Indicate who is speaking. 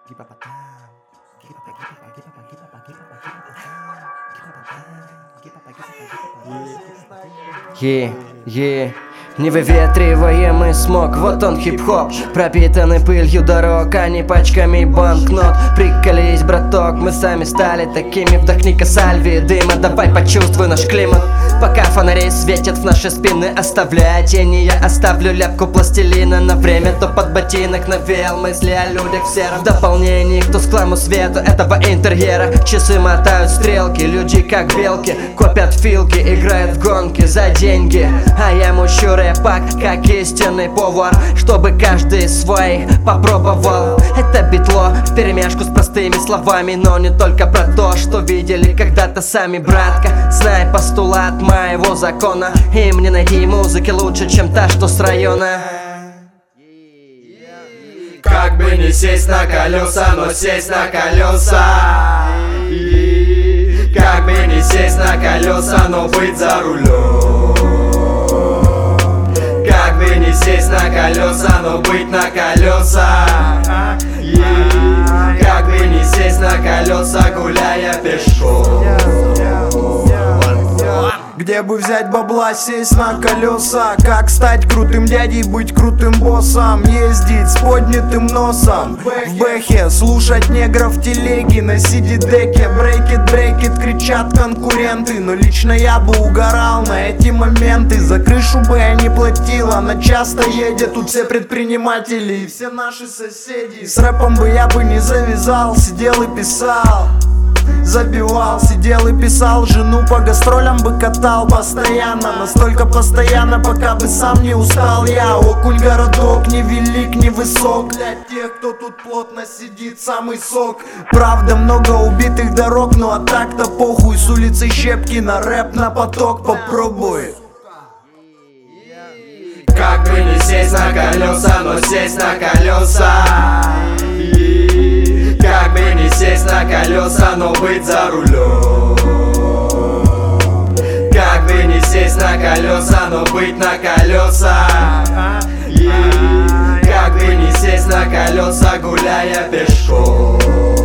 Speaker 1: Не выветриваемый смог, вот он хип-хоп, пропитанный пылью дорог, а не пачками банкнот. Приколись, браток, мы сами стали такими. Вдохни-ка сальви дыма, давай почувствуй наш климат. Пока фонари светят в наши спины, оставляя тени, я оставлю ляпку пластилина на время. То под ботинок навеял мысли о людях в сером. В дополнении к тусклому свету этого интерьера часы мотают стрелки, люди как белки копят филки, играют в гонки за деньги. А я мучу рэпак, как истинный повар, чтобы каждый свой попробовал. Это битло вперемешку с простыми словами, но не только про то, что видели когда-то сами, братка. Знай постулат моего закона, им не найти музыки лучше, чем та, что с района.
Speaker 2: Как бы не сесть на колеса, но сесть на колеса. Как бы не сесть на колеса, но быть за рулем. Как бы не сесть на колеса, но быть на колесах. Как бы не сесть на колеса, гуляя пешком.
Speaker 3: Где бы взять бабла, сесть на колеса? Как стать крутым дядей, быть крутым боссом? Ездить с поднятым носом в бэхе, слушать негров в телеге на CD-деке. Брейкит, кричат конкуренты, но лично я бы угорал на эти моменты. За крышу бы я не платил, она часто едет. Тут все предприниматели и все наши соседи. С рэпом бы я бы не завязал, сидел и писал. Забивал, сидел и писал, жену по гастролям бы катал постоянно. Настолько постоянно, пока бы сам не устал я. Окунь городок, не велик, не высок. Для тех, кто тут плотно сидит, самый сок. Правда, много убитых дорог, ну а так-то похуй. С улицы щепки на рэп, на поток, попробуй.
Speaker 2: Как бы не сесть на колеса, но сесть на колеса. Как бы не сесть на колеса, но быть за рулем. Как бы не сесть на колеса, но быть на колесах. Как бы не сесть на колеса, гуляя пешком.